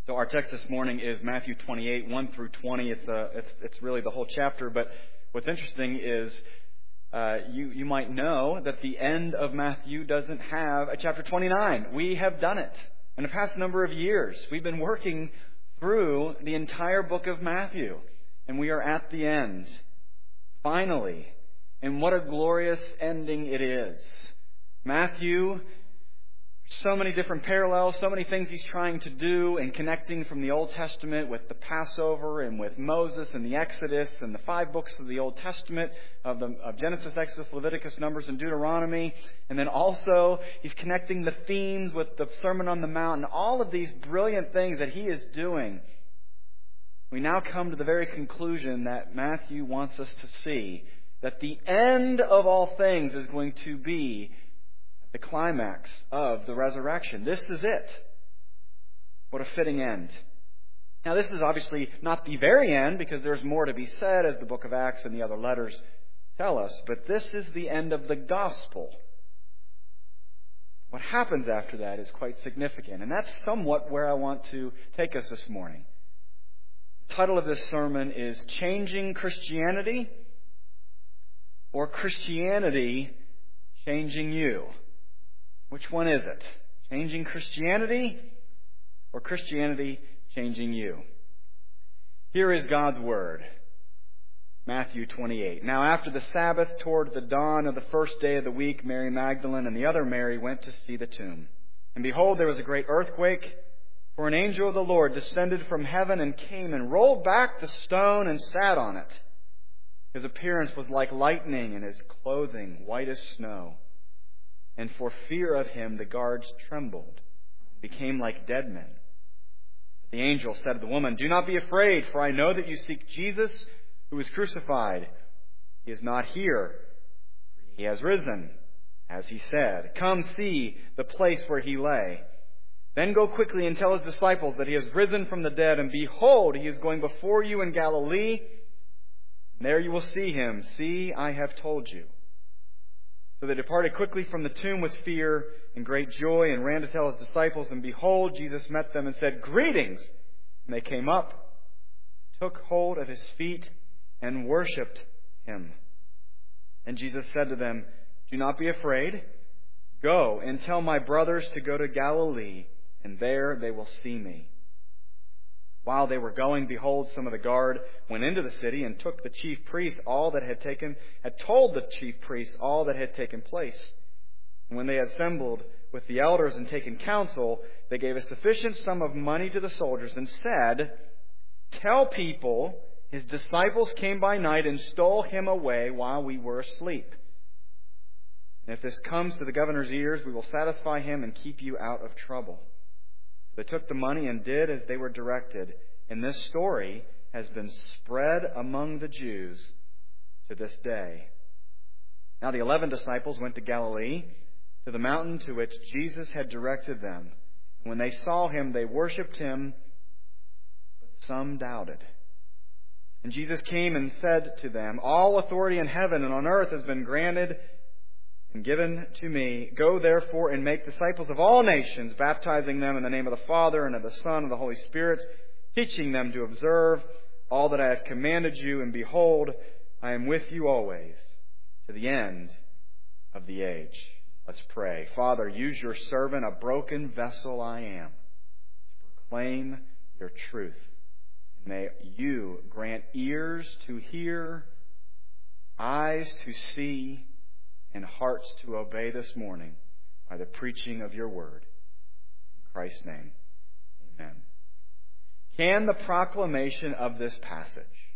So our text this morning is Matthew 28, 1 through 20. It's really the whole chapter. But what's interesting is you might know that the end of Matthew doesn't have a chapter 29. We have done it. In the past number of years, we've been working through the entire book of Matthew. And we are at the end. Finally. And what a glorious ending it is. Matthew, so many different parallels, so many things he's trying to do and connecting from the Old Testament with the Passover and with Moses and the Exodus and the 5 books of the Old Testament of Genesis, Exodus, Leviticus, Numbers, and Deuteronomy. And then also he's connecting the themes with the Sermon on the Mount and all of these brilliant things that he is doing. We now come to the very conclusion that Matthew wants us to see, that the end of all things is going to be the climax of the resurrection. This is it. What a fitting end. Now, this is obviously not the very end, because there's more to be said, as the book of Acts and the other letters tell us. But this is the end of the gospel. What happens after that is quite significant. And that's somewhat where I want to take us this morning. The title of this sermon is Changing Christianity, or Christianity Changing You. Which one is it? Changing Christianity or Christianity changing you? Here is God's Word. Matthew 28. Now after the Sabbath, toward the dawn of the first day of the week, Mary Magdalene and the other Mary went to see the tomb. And behold, there was a great earthquake, for an angel of the Lord descended from heaven and came and rolled back the stone and sat on it. His appearance was like lightning, and his clothing white as snow. And for fear of him, the guards trembled, became like dead men. But the angel said to the woman, "Do not be afraid, for I know that you seek Jesus, who was crucified. He is not here. He has risen, as he said. Come see the place where he lay. Then go quickly and tell his disciples that he has risen from the dead, and behold, he is going before you in Galilee. And there you will see him. See, I have told you." So they departed quickly from the tomb with fear and great joy, and ran to tell his disciples. And behold, Jesus met them and said, "Greetings!" And they came up, took hold of his feet, and worshipped him. And Jesus said to them, "Do not be afraid. Go and tell my brothers to go to Galilee, and there they will see me." While they were going, behold, some of the guard went into the city and took the chief priests had told the chief priests all that had taken place. And when they had assembled with the elders and taken counsel, they gave a sufficient sum of money to the soldiers and said, "Tell people his disciples came by night and stole him away while we were asleep. And if this comes to the governor's ears, we will satisfy him and keep you out of trouble." They took the money and did as they were directed. And this story has been spread among the Jews to this day. Now the 11 disciples went to Galilee, to the mountain to which Jesus had directed them. And when they saw him, they worshipped him, but some doubted. And Jesus came and said to them, "All authority in heaven and on earth has been granted and given to me. Go therefore and make disciples of all nations, baptizing them in the name of the Father and of the Son and of the Holy Spirit, teaching them to observe all that I have commanded you. And behold, I am with you always to the end of the age." Let's pray. Father, use your servant, a broken vessel I am, to proclaim your truth. And may you grant ears to hear, eyes to see, and hearts to obey this morning by the preaching of your word. In Christ's name, amen. Can the proclamation of this passage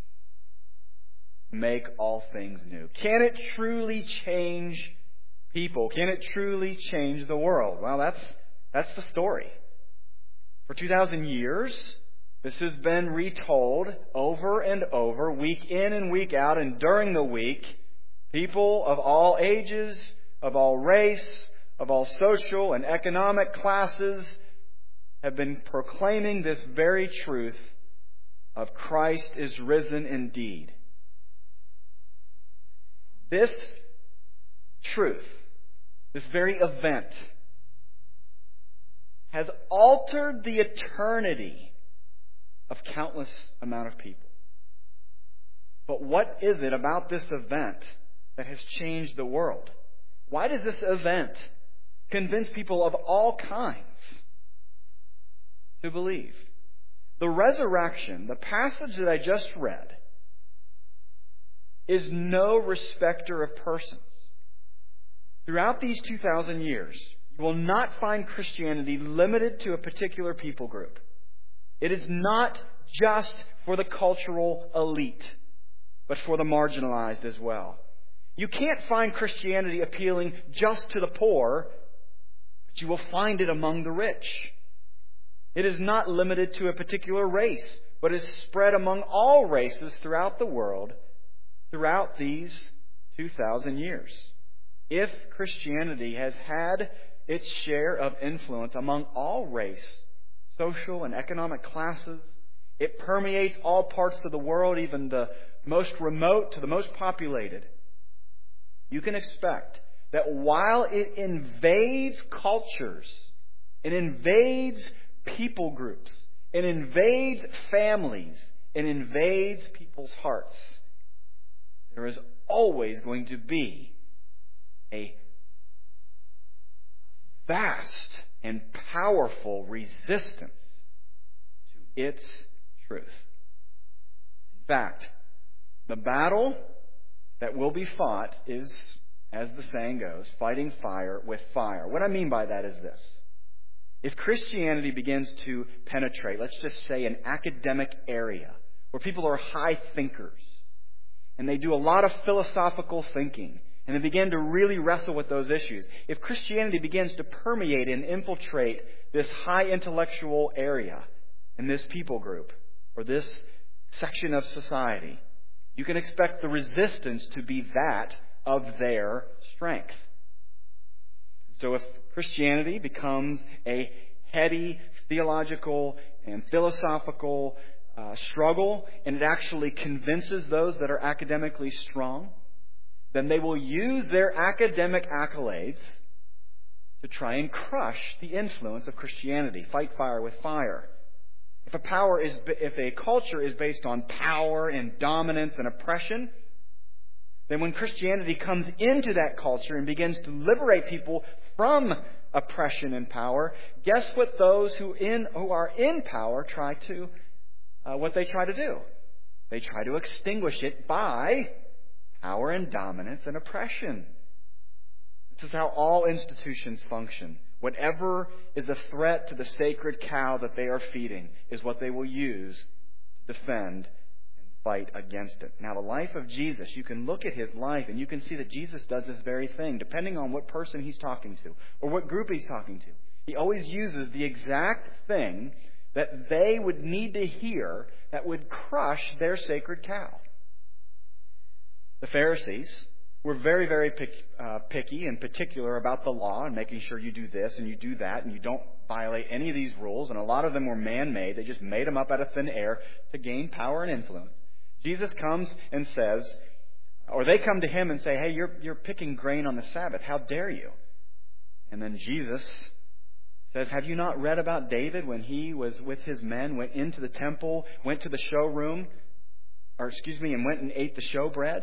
make all things new? Can it truly change people? Can it truly change the world? Well, that's the story. For 2,000 years, this has been retold over and over, week in and week out, and during the week, people of all ages, of all race, of all social and economic classes have been proclaiming this very truth of Christ is risen indeed. This truth, this very event, has altered the eternity of countless amount of people. But what is it about this event that has changed the world? Why does this event convince people of all kinds to believe? The resurrection, the passage that I just read, is no respecter of persons. Throughout these 2,000 years, you will not find Christianity limited to a particular people group. It is not just for the cultural elite, but for the marginalized as well. You can't find Christianity appealing just to the poor, but you will find it among the rich. It is not limited to a particular race, but is spread among all races throughout the world throughout these 2,000 years. If Christianity has had its share of influence among all race, social, and economic classes, it permeates all parts of the world, even the most remote to the most populated. You can expect that while it invades cultures, it invades people groups, it invades families, it invades people's hearts, there is always going to be a vast and powerful resistance to its truth. In fact, the battle that will be fought is, as the saying goes, fighting fire with fire. What I mean by that is this. If Christianity begins to penetrate, let's just say, an academic area where people are high thinkers and they do a lot of philosophical thinking and they begin to really wrestle with those issues. If Christianity begins to permeate and infiltrate this high intellectual area in this people group or this section of society, you can expect the resistance to be that of their strength. So if Christianity becomes a heady theological and philosophical struggle, and it actually convinces those that are academically strong, then they will use their academic accolades to try and crush the influence of Christianity. Fight fire with fire. If a culture is based on power and dominance and oppression, then when Christianity comes into that culture and begins to liberate people from oppression and power, guess what those who are in power try to do? They try to extinguish it by power and dominance and oppression. This is how all institutions function. Whatever is a threat to the sacred cow that they are feeding is what they will use to defend and fight against it. Now, the life of Jesus, you can look at his life and you can see that Jesus does this very thing, depending on what person he's talking to or what group he's talking to. He always uses the exact thing that they would need to hear that would crush their sacred cow. The Pharisees were very, very picky and particular about the law and making sure you do this and you do that and you don't violate any of these rules. And a lot of them were man-made. They just made them up out of thin air to gain power and influence. Jesus comes and says, or they come to him and say, hey, you're picking grain on the Sabbath. How dare you? And then Jesus says, have you not read about David when he was with his men, went into the temple, went to the showroom, and went and ate the showbread?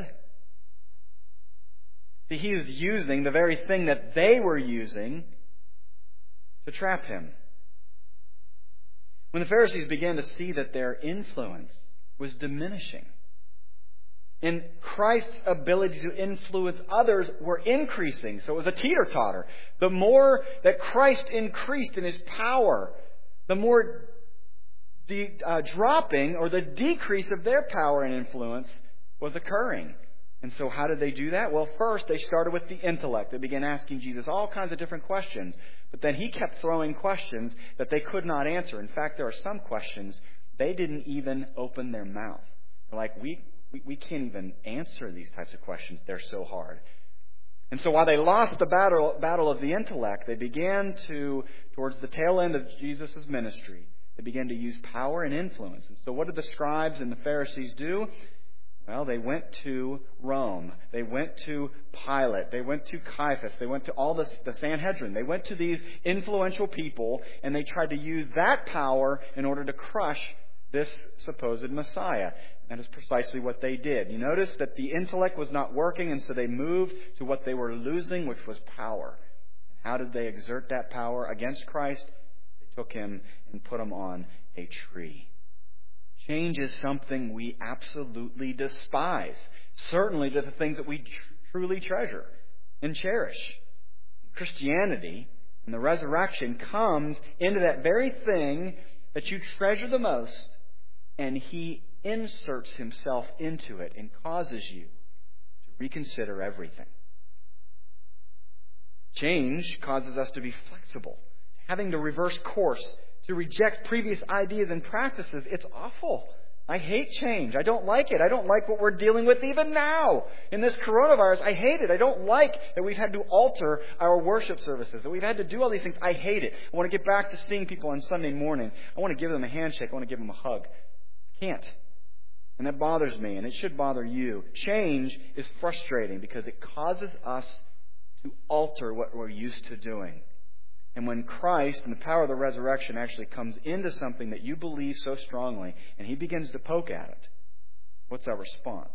See, he is using the very thing that they were using to trap him. When the Pharisees began to see that their influence was diminishing, and Christ's ability to influence others were increasing, so it was a teeter-totter. The more that Christ increased in his power, the more the dropping or the decrease of their power and influence was occurring. And so how did they do that? Well, first they started with the intellect. They began asking Jesus all kinds of different questions. But then he kept throwing questions that they could not answer. In fact, there are some questions they didn't even open their mouth. They're like, we can't even answer these types of questions. They're so hard. And so while they lost the battle of the intellect, they began to, towards the tail end of Jesus' ministry, they began to use power and influence. And so what did the scribes and the Pharisees do? Well, they went to Rome. They went to Pilate. They went to Caiaphas. They went to all the Sanhedrin. They went to these influential people, and they tried to use that power in order to crush this supposed Messiah. That is precisely what they did. You notice that the intellect was not working, and so they moved to what they were losing, which was power. How did they exert that power against Christ? They took him and put him on a tree. Change is something we absolutely despise, certainly to the things that we truly treasure and cherish. Christianity and the resurrection comes into that very thing that you treasure the most, and He inserts Himself into it and causes you to reconsider everything. Change causes us to be flexible, having to reverse course, to reject previous ideas and practices. It's awful. I hate change. I don't like it. I don't like what we're dealing with even now. In this coronavirus, I hate it. I don't like that we've had to alter our worship services, that we've had to do all these things. I hate it. I want to get back to seeing people on Sunday morning. I want to give them a handshake. I want to give them a hug. I can't. And that bothers me, and it should bother you. Change is frustrating because it causes us to alter what we're used to doing. And when Christ and the power of the resurrection actually comes into something that you believe so strongly, and He begins to poke at it, what's our response?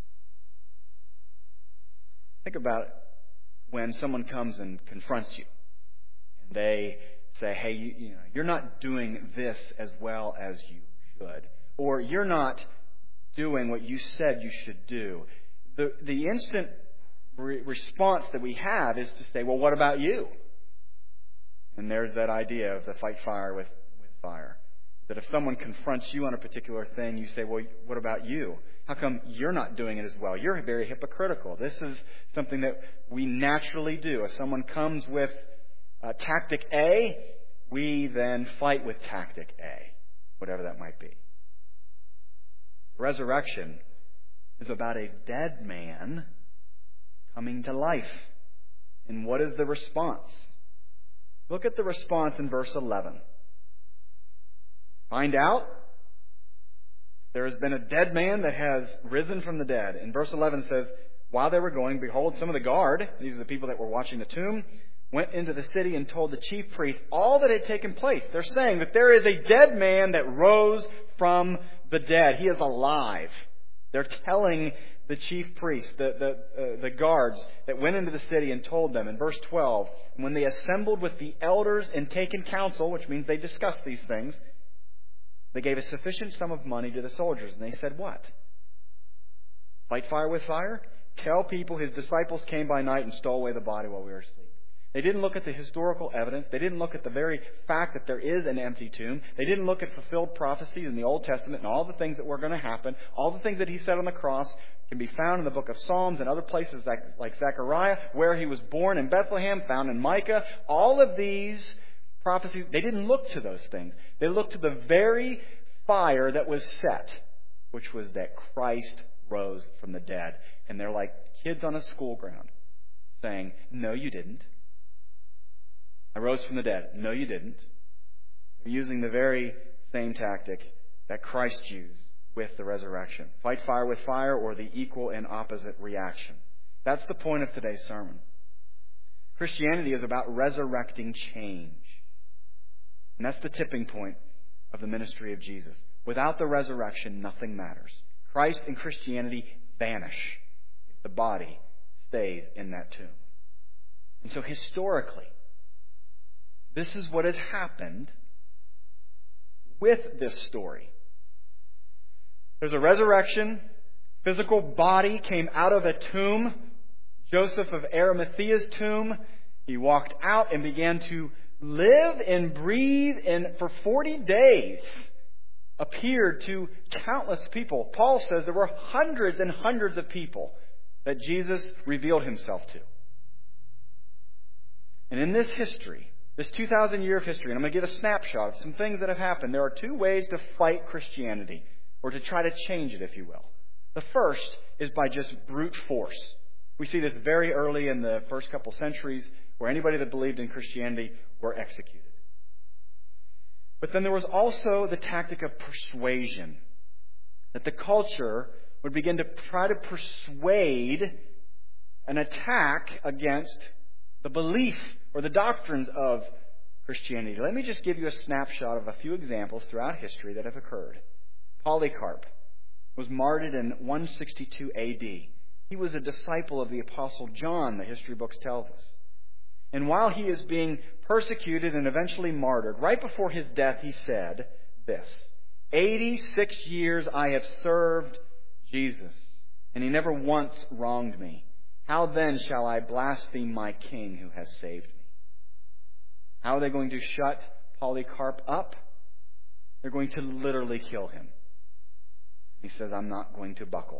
Think about it when someone comes and confronts you, and they say, hey, you're not doing this as well as you should, or you're not doing what you said you should do. The instant response that we have is to say, well, what about you? And there's that idea of the fight fire with fire. That if someone confronts you on a particular thing, you say, well, what about you? How come you're not doing it as well? You're very hypocritical. This is something that we naturally do. If someone comes with tactic A, we then fight with tactic A, whatever that might be. Resurrection is about a dead man coming to life. And what is the response? Look at the response in verse 11. Find out there has been a dead man that has risen from the dead. And verse 11 says, while they were going, behold, some of the guard, these are the people that were watching the tomb, went into the city and told the chief priests all that had taken place. They're saying that there is a dead man that rose from the dead. He is alive. They're telling the chief priests, the guards that went into the city and told them. In verse 12, when they assembled with the elders and taken counsel, which means they discussed these things, they gave a sufficient sum of money to the soldiers. And they said, what? Fight fire with fire? Tell people his disciples came by night and stole away the body while we were asleep. They didn't look at the historical evidence. They didn't look at the very fact that there is an empty tomb. They didn't look at fulfilled prophecies in the Old Testament and all the things that were going to happen. All the things that He said on the cross can be found in the book of Psalms and other places like Zechariah, where He was born in Bethlehem, found in Micah. All of these prophecies, they didn't look to those things. They looked to the very fire that was set, which was that Christ rose from the dead. And they're like kids on a school ground saying, no, you didn't. I rose from the dead. No, you didn't. They're using the very same tactic that Christ used with the resurrection. Fight fire with fire, or the equal and opposite reaction. That's the point of today's sermon. Christianity is about resurrecting change. And that's the tipping point of the ministry of Jesus. Without the resurrection, nothing matters. Christ and Christianity vanish if the body stays in that tomb. And so historically, this is what has happened with this story. There's a resurrection. Physical body came out of a tomb. Joseph of Arimathea's tomb. He walked out and began to live and breathe, and for 40 days appeared to countless people. Paul says there were hundreds and hundreds of people that Jesus revealed Himself to. And in this history, this 2,000 year of history, and I'm going to give a snapshot of some things that have happened. There are two ways to fight Christianity, or to try to change it, if you will. The first is by just brute force. We see this very early in the first couple centuries, where anybody that believed in Christianity were executed. But then there was also the tactic of persuasion, that the culture would begin to try to persuade an attack against the belief or the doctrines of Christianity. Let me just give you a snapshot of a few examples throughout history that have occurred. Polycarp, was martyred in 162 A.D. He was a disciple of the Apostle John, the history books tells us. And while he is being persecuted and eventually martyred, right before his death, he said this, 86 years I have served Jesus, and he never once wronged me. How then shall I blaspheme my King who has saved me? How are they going to shut Polycarp up? They're going to literally kill him. He says, I'm not going to buckle.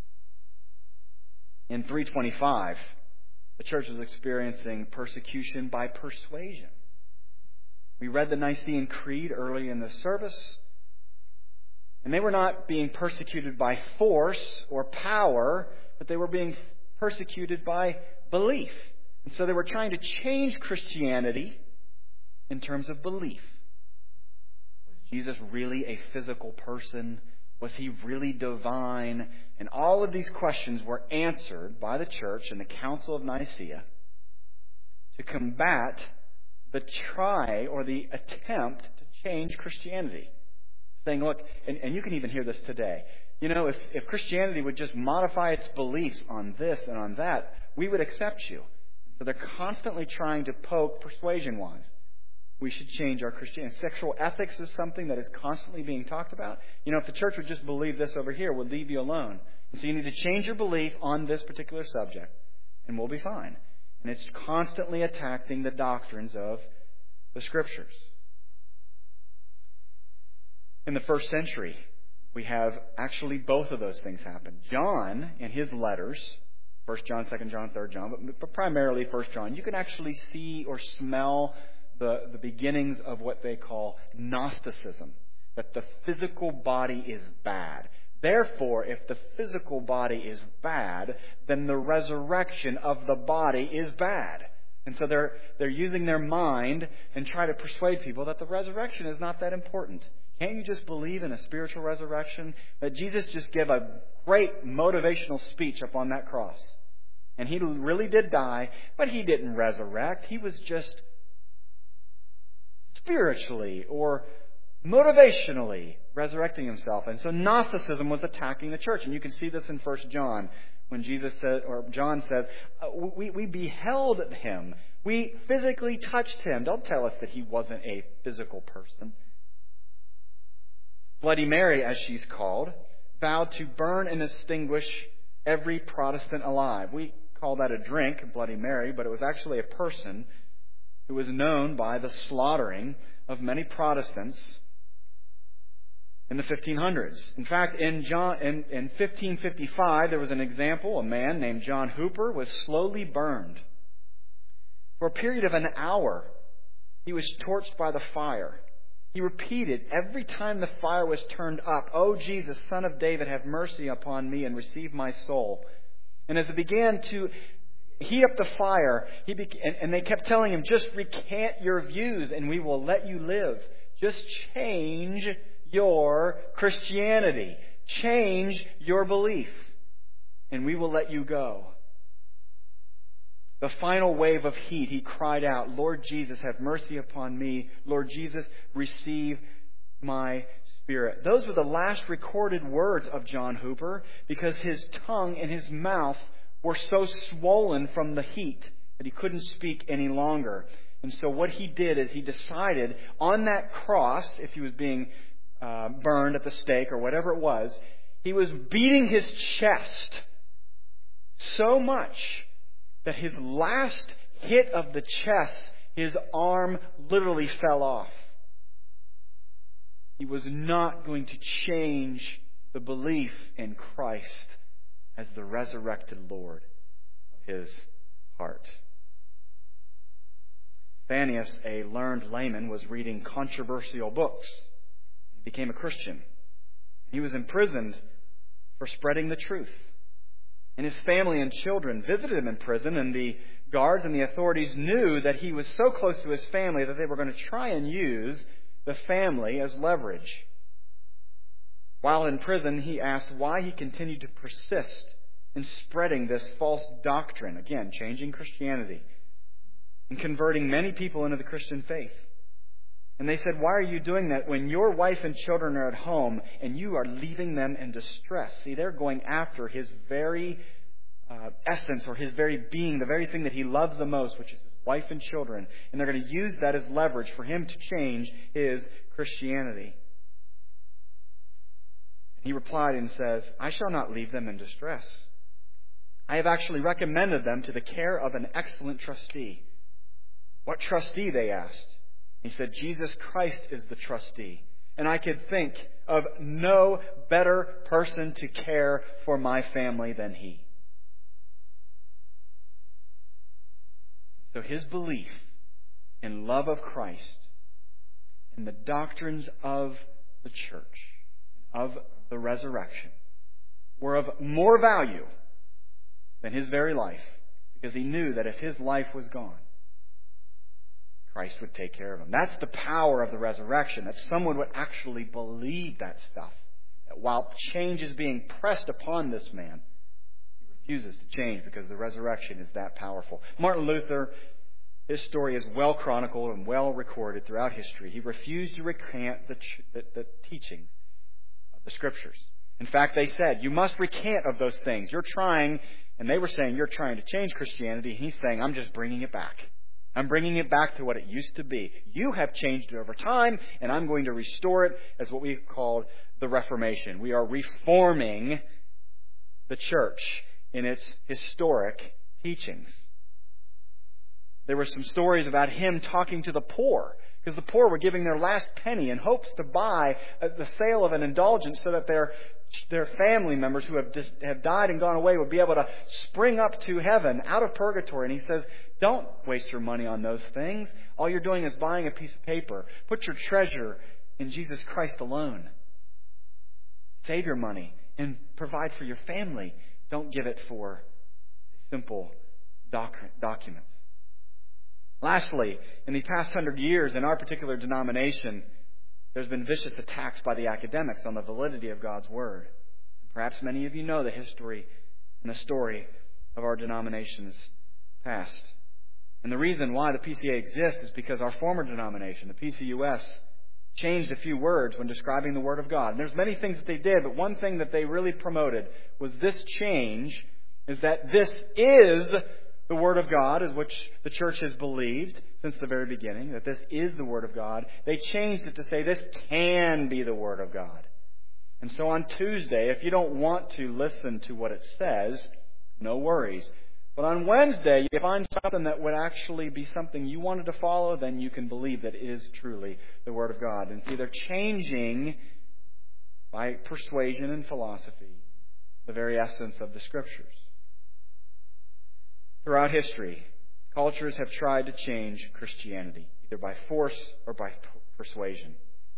In 325, the church was experiencing persecution by persuasion. We read the Nicene Creed early in the service, and they were not being persecuted by force or power, but they were being persecuted by belief. And so they were trying to change Christianity in terms of belief. Was Jesus really a physical person? Was he really divine? And all of these questions were answered by the church in the Council of Nicaea to combat the try or the attempt to change Christianity. Saying, look, and you can even hear this today. You know, if Christianity would just modify its beliefs on this and on that, we would accept you. So they're constantly trying to poke persuasion-wise. We should change our Christianity. Sexual ethics is something that is constantly being talked about. You know, if the church would just believe this over here, we'll leave you alone. And so you need to change your belief on this particular subject, and we'll be fine. And it's constantly attacking the doctrines of the Scriptures. In the first century, we have actually both of those things happen. John, in his letters, 1 John, 2 John, 3 John, but primarily 1 John, you can actually see or smell the beginnings of what they call Gnosticism, that the physical body is bad. Therefore, if the physical body is bad, then the resurrection of the body is bad. And so they're using their mind and try to persuade people that the resurrection is not that important. Can't you just believe in a spiritual resurrection? That Jesus just gave a great motivational speech up on that cross. And he really did die, but he didn't resurrect. He was just spiritually or motivationally resurrecting himself. And so Gnosticism was attacking the church. And you can see this in 1 John when Jesus said, or John said, we beheld him. We physically touched him. Don't tell us that he wasn't a physical person. Bloody Mary, as she's called, vowed to burn and extinguish every Protestant alive. We call that a drink, Bloody Mary, but it was actually a person who was known by the slaughtering of many Protestants in the 1500s. In fact, in 1555, there was an example. A man named John Hooper was slowly burned. For a period of an hour, he was torched by the fire. He repeated every time the fire was turned up, "O Jesus, Son of David, have mercy upon me and receive my soul." And as it began to heat up the fire, and they kept telling him, "Just recant your views and we will let you live. Just change your Christianity. Change your belief and we will let you go." The final wave of heat, he cried out, "Lord Jesus, have mercy upon me. Lord Jesus, receive my spirit." Those were the last recorded words of John Hooper because his tongue and his mouth were so swollen from the heat that he couldn't speak any longer. And so what he did is he decided on that cross, if he was being burned at the stake or whatever it was, he was beating his chest so much that his last hit of the chest, his arm literally fell off. He was not going to change the belief in Christ as the resurrected Lord of his heart. Fannius, a learned layman, was reading controversial books. He became a Christian. He was imprisoned for spreading the truth. And his family and children visited him in prison, and the guards and the authorities knew that he was so close to his family that they were going to try and use the family as leverage. While in prison, he asked why he continued to persist in spreading this false doctrine, again, changing Christianity, and converting many people into the Christian faith. And they said, why are you doing that when your wife and children are at home and you are leaving them in distress? See, they're going after his very essence or his very being, the very thing that he loves the most, which is his wife and children. And they're going to use that as leverage for him to change his Christianity. And he replied and says, I shall not leave them in distress. I have actually recommended them to the care of an excellent trustee. What trustee? They asked. He said, Jesus Christ is the trustee. And I could think of no better person to care for my family than he. So his belief in love of Christ and the doctrines of the church, of the resurrection, were of more value than his very life, because he knew that if his life was gone, Christ would take care of him. That's the power of the resurrection, that someone would actually believe that stuff. That while change is being pressed upon this man, he refuses to change because the resurrection is that powerful. Martin Luther, his story is well chronicled and well recorded throughout history. He refused to recant the teachings of the Scriptures. In fact, they said, you must recant of those things. You're trying, and they were saying, you're trying to change Christianity. And he's saying, I'm just bringing it back. I'm bringing it back to what it used to be. You have changed it over time, and I'm going to restore it as what we called the Reformation. We are reforming the church in its historic teachings. There were some stories about him talking to the poor, because the poor were giving their last penny in hopes to buy the sale of an indulgence so that their family members who have died and gone away would be able to spring up to heaven out of purgatory. And he says, don't waste your money on those things. All you're doing is buying a piece of paper. Put your treasure in Jesus Christ alone. Save your money and provide for your family. Don't give it for simple documents. Lastly, in the past 100 years in our particular denomination, there's been vicious attacks by the academics on the validity of God's Word. Perhaps many of you know the history and the story of our denomination's past. And the reason why the PCA exists is because our former denomination, the PCUS, changed a few words when describing the Word of God. And there's many things that they did, but one thing that they really promoted was this change, is that this is the Word of God, as which the church has believed since the very beginning, that this is the Word of God. They changed it to say this can be the Word of God. And so on Tuesday, if you don't want to listen to what it says, no worries. But on Wednesday, you find something that would actually be something you wanted to follow, then you can believe that it is truly the Word of God. And see, they're changing by persuasion and philosophy the very essence of the Scriptures. Throughout history, cultures have tried to change Christianity, either by force or by persuasion.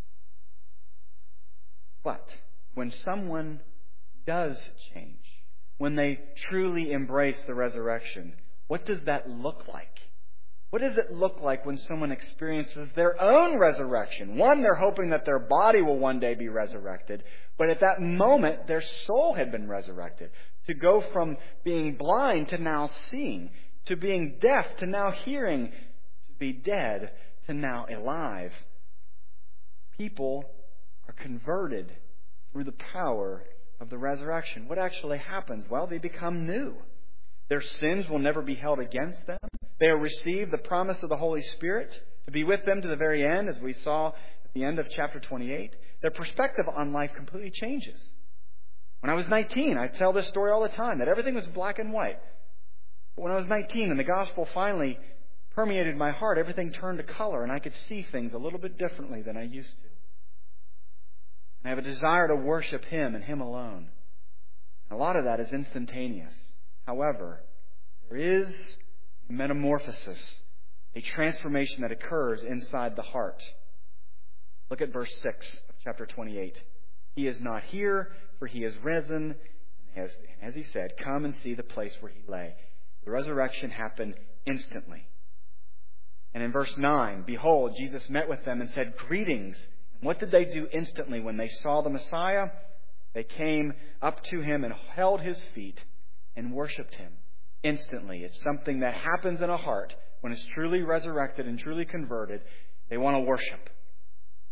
But when someone does change, when they truly embrace the resurrection, what does that look like? What does it look like when someone experiences their own resurrection? One, they're hoping that their body will one day be resurrected, but at that moment, their soul had been resurrected. To go from being blind to now seeing, to being deaf to now hearing, to be dead to now alive. People are converted through the power of the resurrection. What actually happens? Well, they become new. Their sins will never be held against them. They will receive the promise of the Holy Spirit to be with them to the very end, as we saw at the end of chapter 28. Their perspective on life completely changes. When I was 19, I tell this story all the time, that everything was black and white. But when I was 19 and the gospel finally permeated my heart, everything turned to color and I could see things a little bit differently than I used to. And I have a desire to worship Him and Him alone. And a lot of that is instantaneous. However, there is a metamorphosis, a transformation that occurs inside the heart. Look at verse 6 of chapter 28. He is not here, for He is risen. And as He said, come and see the place where He lay. The resurrection happened instantly. And in verse 9, behold, Jesus met with them and said, greetings. And what did they do instantly when they saw the Messiah? They came up to Him and held His feet and worshipped Him instantly. It's something that happens in a heart when it's truly resurrected and truly converted. They want to worship.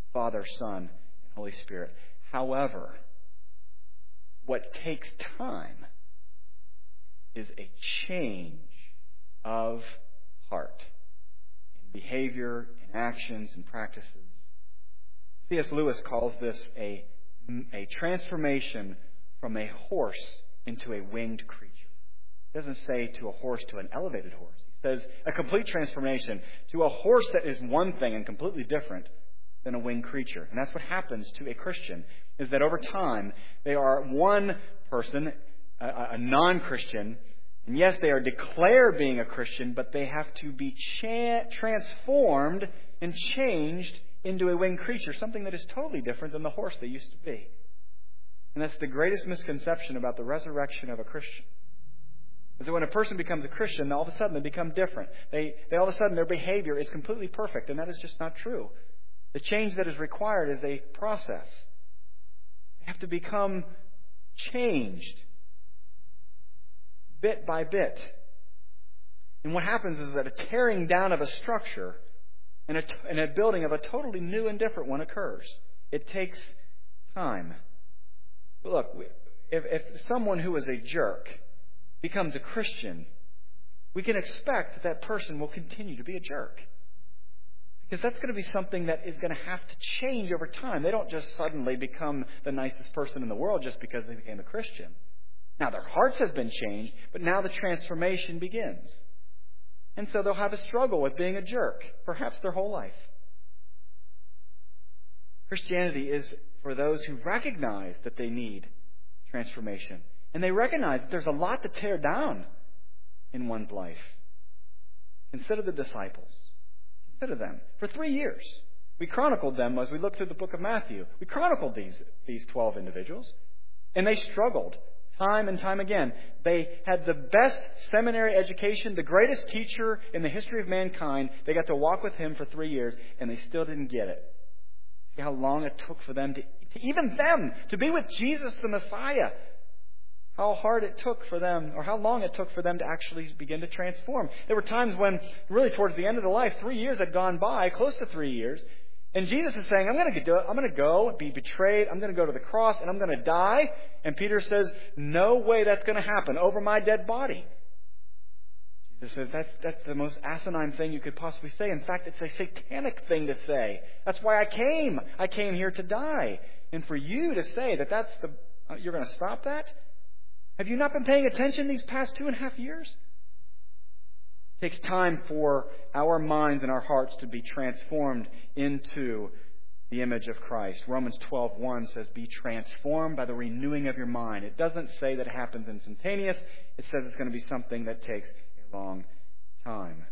Father, Son, and Holy Spirit. However, what takes time is a change of heart in behavior, in actions, and practices. C.S. Lewis calls this a transformation from a horse into a winged creature. He doesn't say to a horse to an elevated horse. He says a complete transformation to a horse that is one thing and completely different than a winged creature. And that's what happens to a Christian, is that over time they are one person, a non-Christian, and yes, they are declared being a Christian, but they have to be transformed and changed into a winged creature, something that is totally different than the horse they used to be. And that's the greatest misconception about the resurrection of a Christian. Is that when a person becomes a Christian, all of a sudden they become different. They all of a sudden their behavior is completely perfect, and that is just not true. The change that is required is a process. They have to become changed bit by bit. And what happens is that a tearing down of a structure and a building of a totally new and different one occurs. It takes time. Look, if someone who is a jerk becomes a Christian, we can expect that person will continue to be a jerk. Because that's going to be something that is going to have to change over time. They don't just suddenly become the nicest person in the world just because they became a Christian. Now, their hearts have been changed, but now the transformation begins. And so they'll have a struggle with being a jerk, perhaps their whole life. Christianity is for those who recognize that they need transformation. And they recognize that there's a lot to tear down in one's life. Consider the disciples. Consider them. For 3 years, we chronicled them as we looked through the book of Matthew. We chronicled these 12 individuals, and they struggled time and time again. They had the best seminary education, the greatest teacher in the history of mankind. They got to walk with him for 3 years, and they still didn't get it. See how long it took for them to be with Jesus the Messiah. How hard it took for them, or how long it took for them to actually begin to transform. There were times when, really towards the end of their life, 3 years had gone by, close to 3 years, and Jesus is saying, I'm going to go, be betrayed, I'm going to go to the cross, and I'm going to die. And Peter says, no way that's going to happen over my dead body. Jesus says, that's the most asinine thing you could possibly say. In fact, it's a satanic thing to say. That's why I came. I came here to die. And for you to say that you're going to stop that? Have you not been paying attention these past 2.5 years? It takes time for our minds and our hearts to be transformed into the image of Christ. Romans 12:1 says, be transformed by the renewing of your mind. It doesn't say that it happens instantaneous. It says it's going to be something that takes a long time.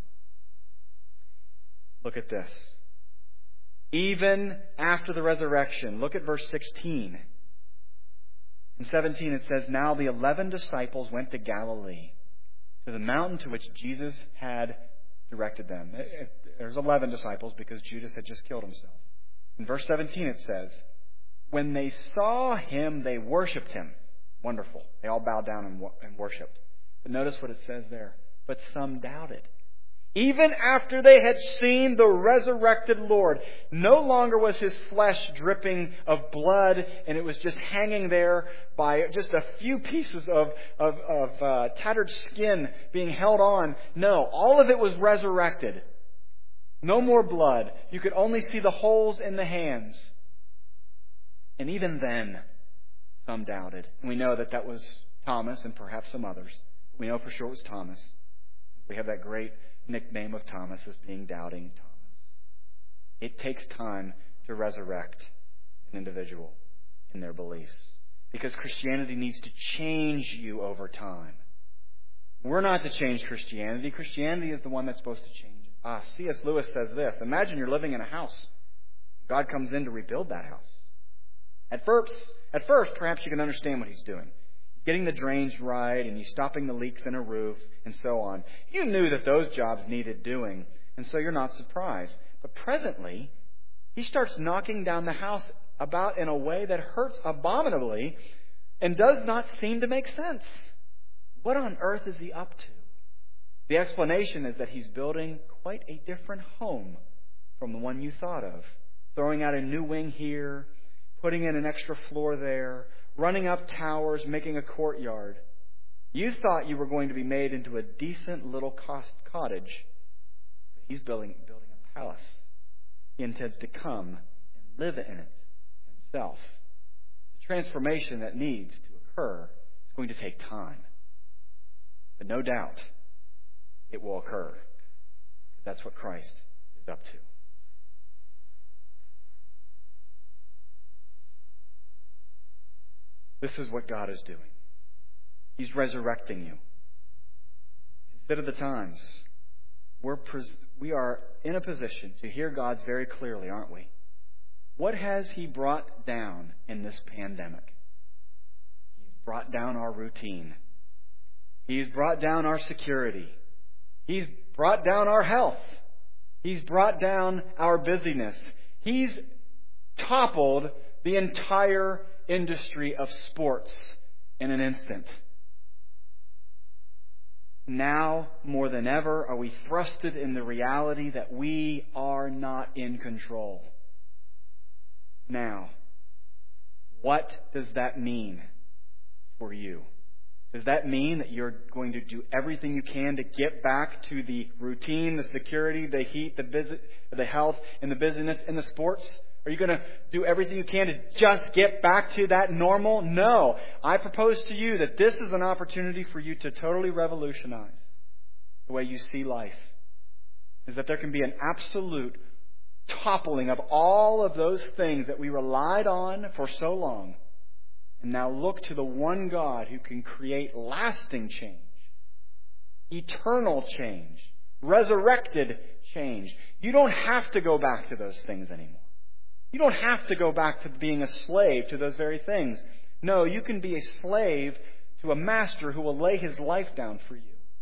Look at this. Even after the resurrection, look at verse 16. In 17 it says, now the 11 disciples went to Galilee, to the mountain to which Jesus had directed them. There's 11 disciples because Judas had just killed himself. In verse 17 it says, when they saw him, they worshipped him. Wonderful. They all bowed down and worshipped. But notice what it says there. But some doubted. Even after they had seen the resurrected Lord, no longer was his flesh dripping of blood, and it was just hanging there by just a few pieces of tattered skin being held on. No, all of it was resurrected. No more blood. You could only see the holes in the hands. And even then, some doubted. And we know that was Thomas and perhaps some others. We know for sure it was Thomas. We have that great nickname of Thomas as being Doubting Thomas. It takes time to resurrect an individual in their beliefs, because Christianity needs to change you over time. We're not to change Christianity. Christianity is the one that's supposed to change us. C.S. Lewis says this. Imagine you're living in a house. God comes in to rebuild that house. At first, perhaps you can understand what he's doing. Getting the drains right, and you stopping the leaks in a roof, and so on. You knew that those jobs needed doing, and so you're not surprised. But presently, he starts knocking down the house about in a way that hurts abominably and does not seem to make sense. What on earth is he up to? The explanation is that he's building quite a different home from the one you thought of throwing out a new wing here, putting in an extra floor there, running up towers, making a courtyard. You thought you were going to be made into a decent little cottage, but he's building a palace. He intends to come and live in it himself. The transformation that needs to occur is going to take time. But no doubt it will occur. That's what Christ is up to. This is what God is doing. He's resurrecting you. Consider the times. We are in a position to hear God's very clearly, aren't we? What has He brought down in this pandemic? He's brought down our routine. He's brought down our security. He's brought down our health. He's brought down our busyness. He's toppled the entire industry of sports in an instant. Now, more than ever, are we thrusted in the reality that we are not in control. Now, what does that mean for you? Does that mean that you're going to do everything you can to get back to the routine, the security, the heat, the health, and the busyness and the sports? Are you going to do everything you can to just get back to that normal? No. I propose to you that this is an opportunity for you to totally revolutionize the way you see life. Is that there can be an absolute toppling of all of those things that we relied on for so long. And now look to the one God who can create lasting change, eternal change, resurrected change. You don't have to go back to those things anymore. You don't have to go back to being a slave to those very things. No, you can be a slave to a master who will lay his life down for you.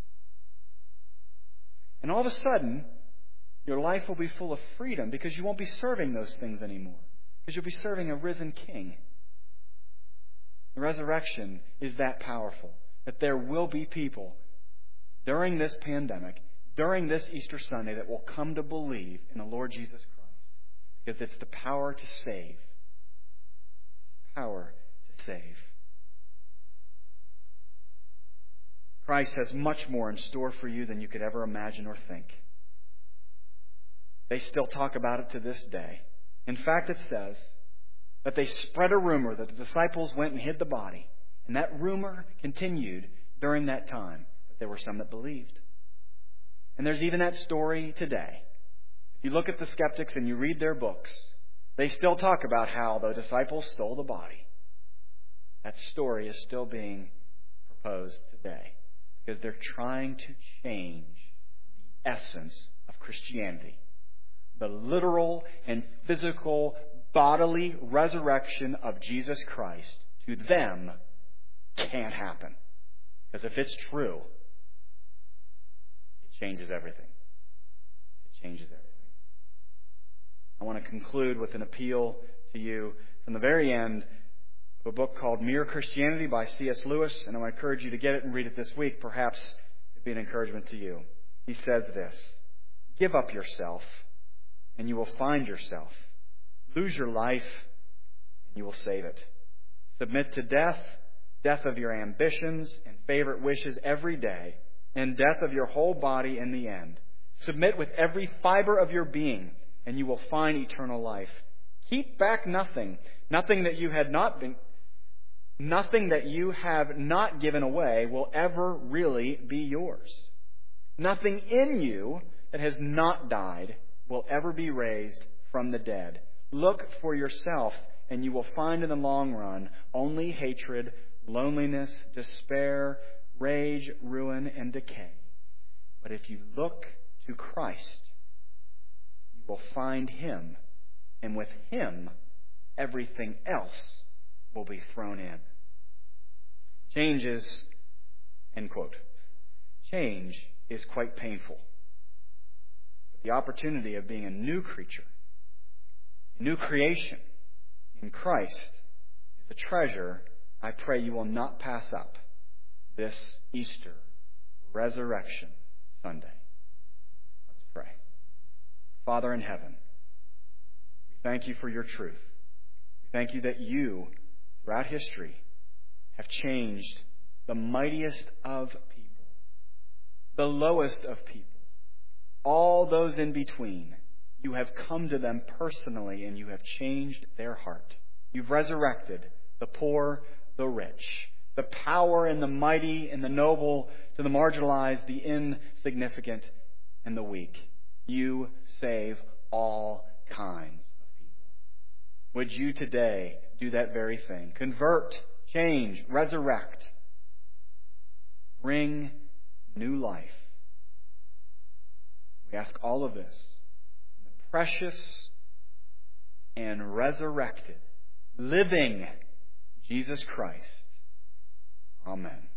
And all of a sudden, your life will be full of freedom because you won't be serving those things anymore. Because you'll be serving a risen king. The resurrection is that powerful that there will be people during this pandemic, during this Easter Sunday, that will come to believe in the Lord Jesus Christ. Because it's the power to save. Power to save. Christ has much more in store for you than you could ever imagine or think. They still talk about it to this day. In fact, it says that they spread a rumor that the disciples went and hid the body. And that rumor continued during that time. But there were some that believed. And there's even that story today. If you look at the skeptics and you read their books, they still talk about how the disciples stole the body. That story is still being proposed today because they're trying to change the essence of Christianity. The literal and physical bodily resurrection of Jesus Christ to them can't happen. Because if it's true, it changes everything. It changes everything. I want to conclude with an appeal to you from the very end of a book called Mere Christianity by C.S. Lewis, and I want to encourage you to get it and read it this week. Perhaps it'd be an encouragement to you. He says this: give up yourself, and you will find yourself. Lose your life, and you will save it. Submit to death, death of your ambitions and favorite wishes every day, and death of your whole body in the end. Submit with every fiber of your being, and you will find eternal life. Keep back nothing, nothing that you have not given away will ever really be yours. Nothing in you that has not died will ever be raised from the dead. Look for yourself, and you will find in the long run only hatred, loneliness, despair, rage, ruin, and decay. But if you look to Christ, you will find Him, and with Him, everything else will be thrown in. Change is, end quote. Change is quite painful. But the opportunity of being a new creature, a new creation in Christ, is a treasure I pray you will not pass up this Easter Resurrection Sunday. Let's pray. Father in heaven, we Thank you for your truth. We thank you that you, throughout history, have changed the mightiest of people, the lowest of people, all those in between. You have come to them personally and you have changed their heart. You've resurrected the poor, the rich, the power and the mighty and the noble to the marginalized, the insignificant and the weak. You save all kinds of people. Would you today do that very thing? Convert, change, resurrect, bring new life. We ask all of this in the precious and resurrected, living Jesus Christ. Amen.